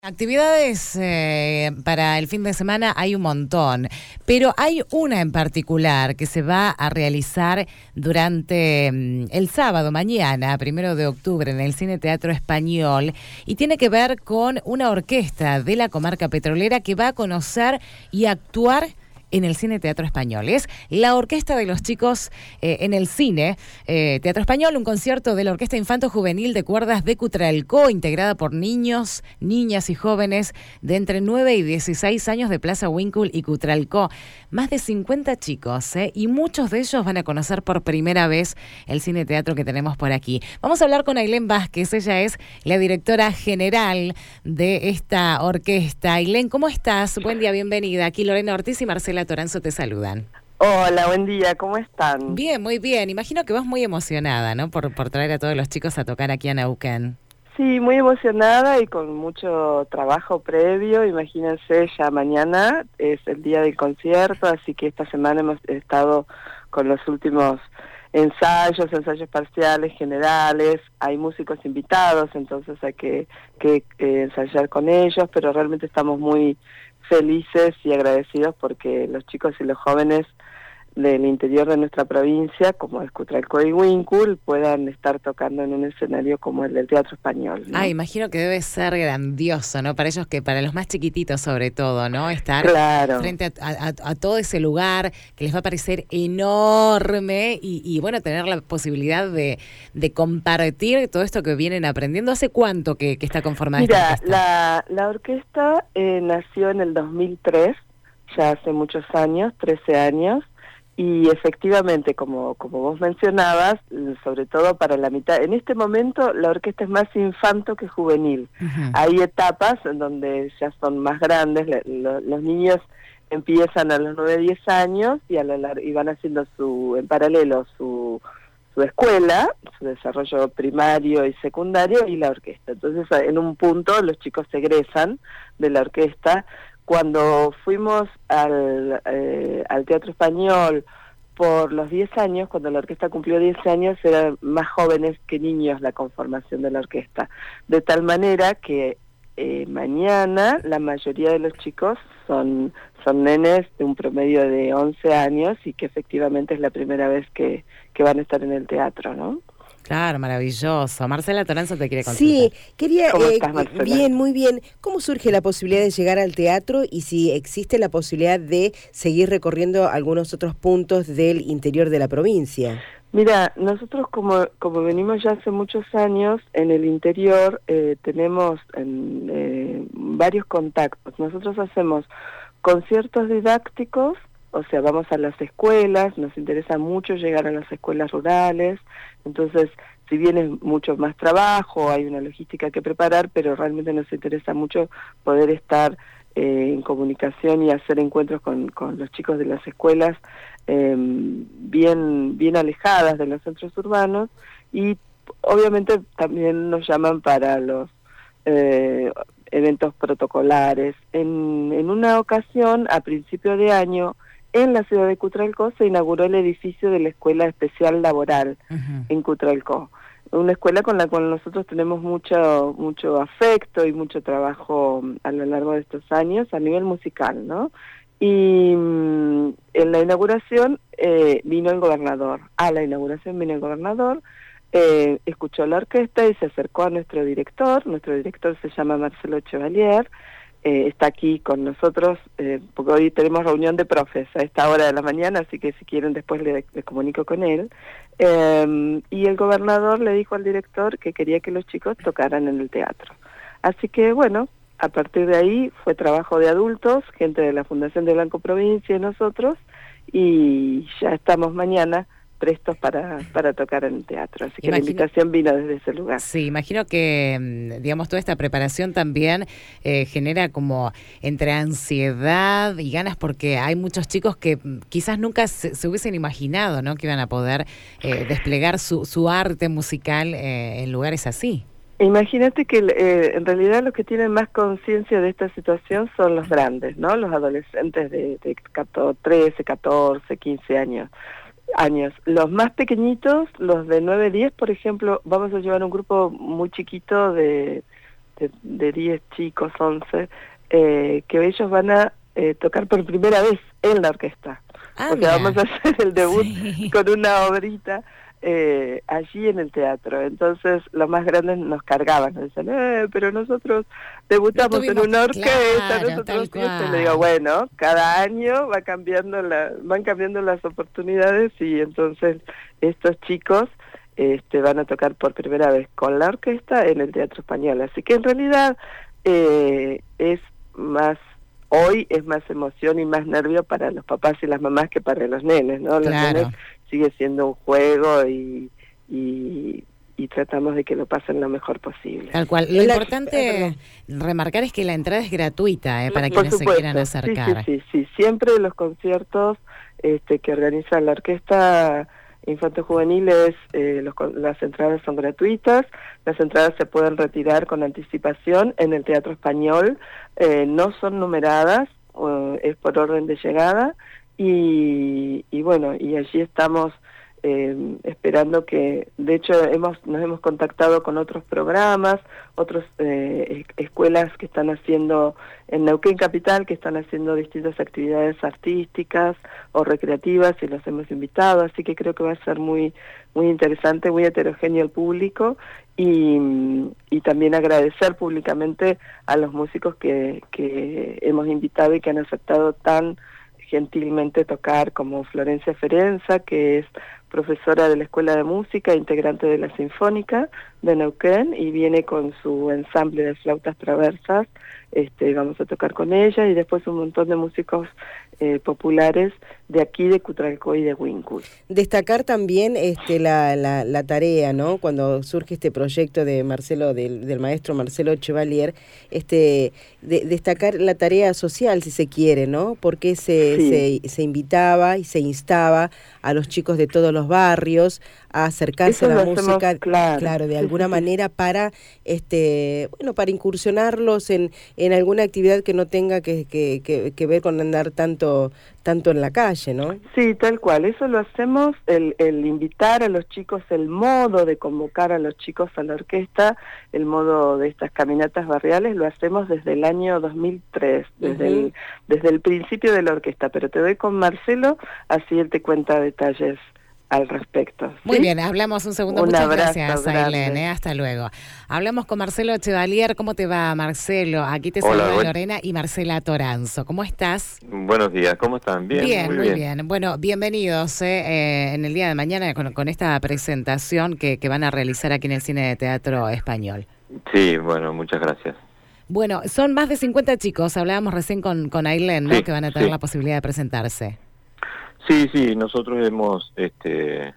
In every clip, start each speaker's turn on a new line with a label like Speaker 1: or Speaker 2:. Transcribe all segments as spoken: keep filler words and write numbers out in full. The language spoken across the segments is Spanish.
Speaker 1: Actividades eh, para el fin de semana hay un montón, pero hay una en particular que se va a realizar durante mm, el sábado, mañana, primero de octubre, en el Cine Teatro Español, y tiene que ver con una orquesta de la comarca petrolera que va a conocer y actuar en el Cine Teatro Español. Es la Orquesta de los Chicos eh, en el Cine eh, Teatro Español, un concierto de la Orquesta Infanto Juvenil de Cuerdas de Cutralcó, integrada por niños, niñas y jóvenes de entre nueve y dieciséis años de Plaza Huíncul y Cutralcó. Más de cincuenta chicos, ¿eh? Y muchos de ellos van a conocer por primera vez el Cine Teatro que tenemos por aquí. Vamos a hablar con Ailén Vázquez, ella es la directora general de esta orquesta. Ailén, ¿cómo estás? Buen día, bienvenida. Aquí Lorena Ortiz y Marcela Toranzo te saludan.
Speaker 2: Hola, buen día, ¿cómo están?
Speaker 1: Bien, muy bien. Imagino que vas muy emocionada, ¿no? Por, por traer a todos los chicos a tocar aquí a Neuquén.
Speaker 2: Sí, muy emocionada y con mucho trabajo previo. Imagínense, ya mañana es el día del concierto, así que esta semana hemos estado con los últimos ensayos, ensayos parciales, generales. Hay músicos invitados, entonces hay que, que eh, ensayar con ellos, pero realmente estamos muy felices y agradecidos porque los chicos y los jóvenes del interior de nuestra provincia, como es Cutralcó y Huíncul, puedan estar tocando en un escenario como el del Teatro Español, ¿no?
Speaker 1: Ah, imagino que debe ser grandioso, ¿no? Para ellos, que para los más chiquititos sobre todo, ¿no? Estar
Speaker 2: claro.
Speaker 1: frente a, a, a todo ese lugar que les va a parecer enorme y, y bueno, tener la posibilidad de, de compartir todo esto que vienen aprendiendo. ¿Hace cuánto que, que está conformada
Speaker 2: Mira,
Speaker 1: esta orquesta?
Speaker 2: la, la orquesta eh, nació en el dos mil tres, ya hace muchos años, trece años, y efectivamente, como como vos mencionabas, sobre todo para la mitad, en este momento la orquesta es más infanto que juvenil. Uh-huh. Hay etapas en donde ya son más grandes, le, lo, los niños empiezan a los nueve, diez años y, a la, y van haciendo su en paralelo su, su escuela, su desarrollo primario y secundario y la orquesta. Entonces, en un punto los chicos se egresan de la orquesta. Cuando fuimos al, eh, al Teatro Español por los diez años, cuando la orquesta cumplió diez años, eran más jóvenes que niños la conformación de la orquesta. De tal manera que eh, mañana la mayoría de los chicos son, son nenes de un promedio de once años y que efectivamente es la primera vez que, que van a estar en el teatro, ¿no?
Speaker 1: Claro, maravilloso. Marcela Toranzo te quiere contar.
Speaker 3: Sí, quería...
Speaker 2: ¿Cómo
Speaker 3: eh,
Speaker 2: estás, Marcela?
Speaker 3: Bien, muy bien. ¿Cómo surge la posibilidad de llegar al teatro y si existe la posibilidad de seguir recorriendo algunos otros puntos del interior de la provincia?
Speaker 2: Mira, nosotros como como venimos ya hace muchos años en el interior, eh, tenemos en, eh, varios contactos. Nosotros hacemos conciertos didácticos, o sea, vamos a las escuelas, nos interesa mucho llegar a las escuelas rurales, entonces, si bien es mucho más trabajo, hay una logística que preparar, pero realmente nos interesa mucho poder estar eh, en comunicación y hacer encuentros con, con los chicos de las escuelas eh, bien, bien alejadas de los centros urbanos, y obviamente también nos llaman para los eh, eventos protocolares. En, en una ocasión, a principio de año, en la ciudad de Cutralcó se inauguró el edificio de la Escuela Especial Laboral uh-huh. en Cutralcó. Una escuela con la cual nosotros tenemos mucho mucho afecto y mucho trabajo a lo largo de estos años a nivel musical, ¿no? Y mmm, en la inauguración eh, vino el gobernador. A la inauguración vino el gobernador, eh, escuchó la orquesta y se acercó a nuestro director. Nuestro director se llama Marcelo Chevalier. Eh, está aquí con nosotros, eh, porque hoy tenemos reunión de profes a esta hora de la mañana, así que si quieren después le, le comunico con él. Eh, y el gobernador le dijo al director que quería que los chicos tocaran en el teatro. Así que bueno, a partir de ahí fue trabajo de adultos, gente de la Fundación de Blanco Provincia y nosotros, y ya estamos mañana prestos para, para tocar en el teatro. Así que imagino, la invitación vino desde ese lugar.
Speaker 1: Sí, imagino que, digamos, toda esta preparación también eh, genera como entre ansiedad y ganas, porque hay muchos chicos que quizás nunca se, se hubiesen imaginado, ¿no?, que iban a poder eh, desplegar su, su arte musical eh, en lugares así.
Speaker 2: Imagínate que eh, en realidad los que tienen más conciencia de esta situación son los grandes, ¿no? Los adolescentes de, de trece, catorce, quince años. años. Los más pequeñitos, los de nueve, diez, por ejemplo, vamos a llevar un grupo muy chiquito de, de, de diez chicos, once, eh, que ellos van a eh, tocar por primera vez en la orquesta.
Speaker 1: Ah,
Speaker 2: o sea,
Speaker 1: mira.
Speaker 2: vamos a hacer el debut
Speaker 1: Sí.
Speaker 2: con una obrita eh, allí en el teatro. Entonces los más grandes nos cargaban, nos decían, eh, pero nosotros debutamos
Speaker 1: No tuvimos,
Speaker 2: en una orquesta,
Speaker 1: claro,
Speaker 2: nosotros
Speaker 1: tal
Speaker 2: y esto".
Speaker 1: cual.
Speaker 2: Le digo, bueno, cada año va cambiando la, van cambiando las oportunidades y entonces estos chicos este, van a tocar por primera vez con la orquesta en el Teatro Español. Así que en realidad eh, es más, hoy es más emoción y más nervio para los papás y las mamás que para los nenes, ¿no? Los
Speaker 1: Claro.
Speaker 2: nenes sigue siendo un juego y, y, y tratamos de que lo pasen lo mejor posible.
Speaker 1: Tal cual. Lo
Speaker 3: La-
Speaker 1: importante remarcar es que la entrada es gratuita eh, para
Speaker 2: Por
Speaker 1: quienes se
Speaker 2: supuesto,
Speaker 1: quieran acercar.
Speaker 2: Sí, sí, sí, sí. Siempre los conciertos este, que organiza la Orquesta Infanto Juveniles, eh, los, las entradas son gratuitas, las entradas se pueden retirar con anticipación en el Teatro Español, eh, no son numeradas, uh, es por orden de llegada, y, y bueno, y allí estamos eh, esperando que, de hecho hemos nos hemos contactado con otros programas, otras eh, escuelas que están haciendo en Neuquén Capital, que están haciendo distintas actividades artísticas o recreativas y los hemos invitado, así que creo que va a ser muy muy interesante, muy heterogéneo el público y, y también agradecer públicamente a los músicos que, que hemos invitado y que han aceptado tan gentilmente tocar, como Florencia Ferenza, que es profesora de la Escuela de Música, integrante de la Sinfónica de Neuquén, y viene con su ensamble de flautas traversas, este, vamos a tocar con ella, y después un montón de músicos eh, populares de aquí, de Cutralcó y de Huincul.
Speaker 3: Destacar también este, la, la, la tarea, ¿no? Cuando surge este proyecto de Marcelo, del, del maestro Marcelo Chevalier, este, de, destacar la tarea social, si se quiere, ¿no? Porque se,
Speaker 2: Sí.
Speaker 3: se, se invitaba y se instaba a los chicos de todos los barrios a acercarse
Speaker 2: Eso
Speaker 3: a la
Speaker 2: lo
Speaker 3: música,
Speaker 2: hacemos, claro,
Speaker 3: claro, de
Speaker 2: sí,
Speaker 3: alguna
Speaker 2: sí, sí.
Speaker 3: manera para, este, bueno, para incursionarlos en, en alguna actividad que no tenga que, que, que, que ver con andar tanto, tanto en la calle, ¿no?
Speaker 2: Sí, tal cual, eso lo hacemos, el, el invitar a los chicos, el modo de convocar a los chicos a la orquesta, el modo de estas caminatas barriales, lo hacemos desde el año dos mil tres, desde,
Speaker 3: Uh-huh.
Speaker 2: el, desde el principio de la orquesta, pero te doy con Marcelo, así él te cuenta detalles al respecto. ¿sí?
Speaker 1: Muy bien, hablamos un segundo.
Speaker 2: Un
Speaker 1: Muchas
Speaker 2: abrazo
Speaker 1: gracias,
Speaker 2: grande.
Speaker 1: Ailén, ¿eh? Hasta luego. Hablamos con Marcelo Chevalier. ¿Cómo te va, Marcelo? Aquí te
Speaker 4: Hola,
Speaker 1: saluda
Speaker 4: buen-
Speaker 1: Lorena y Marcela Toranzo. ¿Cómo estás?
Speaker 4: Buenos días, ¿cómo están? Bien,
Speaker 1: bien
Speaker 4: muy,
Speaker 1: muy bien.
Speaker 4: bien.
Speaker 1: Bueno, bienvenidos eh, eh, en el día de mañana con, con esta presentación que, que van a realizar aquí en el Cine de Teatro Español.
Speaker 4: Sí, bueno, muchas gracias.
Speaker 1: Bueno, son más de cincuenta chicos. Hablábamos recién con, con Ailén, ¿no?
Speaker 4: Sí,
Speaker 1: Que van a tener
Speaker 4: sí.
Speaker 1: la posibilidad de presentarse.
Speaker 4: Sí, sí, nosotros hemos este,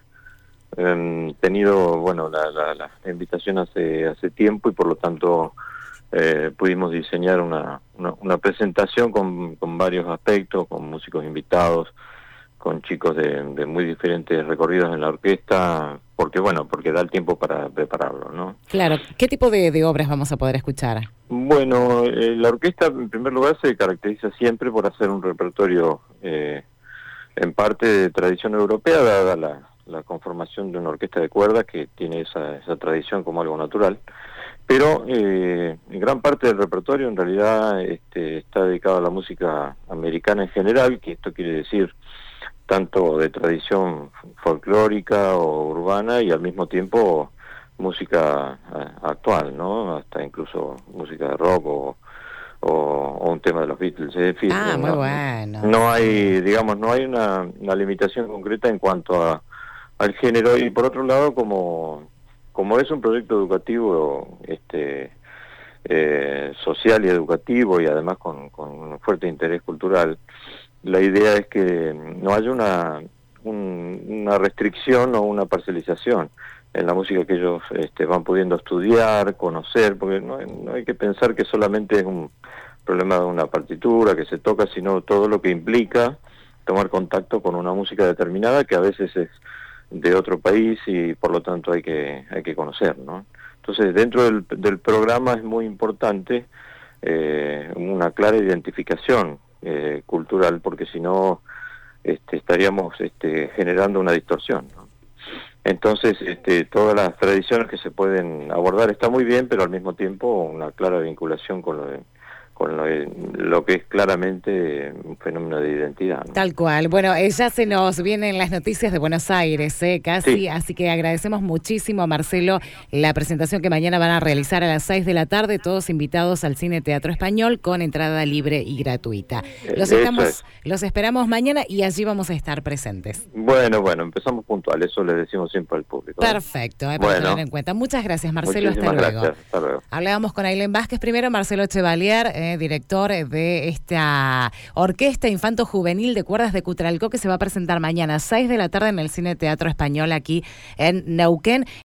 Speaker 4: em, tenido, bueno, la, la, la invitación hace hace tiempo y por lo tanto eh, pudimos diseñar una, una, una presentación con, con varios aspectos, con músicos invitados, con chicos de, de muy diferentes recorridos en la orquesta, porque bueno, porque da el tiempo para prepararlo, ¿no?
Speaker 1: Claro. ¿Qué tipo de, de obras vamos a poder escuchar?
Speaker 4: Bueno, eh, la orquesta en primer lugar se caracteriza siempre por hacer un repertorio eh, en parte de tradición europea, dada la, la conformación de una orquesta de cuerdas que tiene esa, esa tradición como algo natural, pero eh, en gran parte del repertorio en realidad este, está dedicado a la música americana en general, que esto quiere decir tanto de tradición folclórica o urbana y al mismo tiempo música uh, actual, ¿no? Hasta incluso música de rock o, o, o un tema de los Beatles. Es decir,
Speaker 1: Ah,
Speaker 4: no,
Speaker 1: muy bueno.
Speaker 4: No hay, digamos, no hay una, una limitación concreta en cuanto a al género, y por otro lado, como como es un proyecto educativo este eh, social y educativo y además con, con un fuerte interés cultural, la idea es que no haya una un, una restricción o una parcialización en la música que ellos este, van pudiendo estudiar, conocer, porque no, no hay que pensar que solamente es un problema de una partitura que se toca, sino todo lo que implica tomar contacto con una música determinada que a veces es de otro país y por lo tanto hay que hay que conocer, ¿no? Entonces dentro del, del programa es muy importante eh, una clara identificación eh, cultural, porque si no este, estaríamos este, generando una distorsión, ¿no? Entonces, este, todas las tradiciones que se pueden abordar está muy bien, pero al mismo tiempo una clara vinculación con lo de, con lo, de, lo que es claramente un fenómeno de identidad, ¿no?
Speaker 1: Tal cual. Bueno, eh, ya se nos vienen las noticias de Buenos Aires, eh, casi, sí. Así que agradecemos muchísimo, Marcelo, la presentación que mañana van a realizar a las seis de la tarde, todos invitados al Cine Teatro Español con entrada libre y gratuita. Los, estamos, es. los esperamos mañana y allí vamos a estar presentes.
Speaker 4: Bueno, bueno, empezamos puntual, eso le decimos siempre al público, ¿eh?
Speaker 1: Perfecto, eh, para bueno. tener en cuenta. Muchas gracias, Marcelo, hasta luego.
Speaker 4: Gracias, hasta luego.
Speaker 1: Hablábamos con Ailén Vázquez primero, Marcelo Chevalier, eh, director de esta Orquesta Infanto Juvenil de Cuerdas de Cutralcó, que se va a presentar mañana a seis de la tarde en el Cine Teatro Español aquí en Neuquén.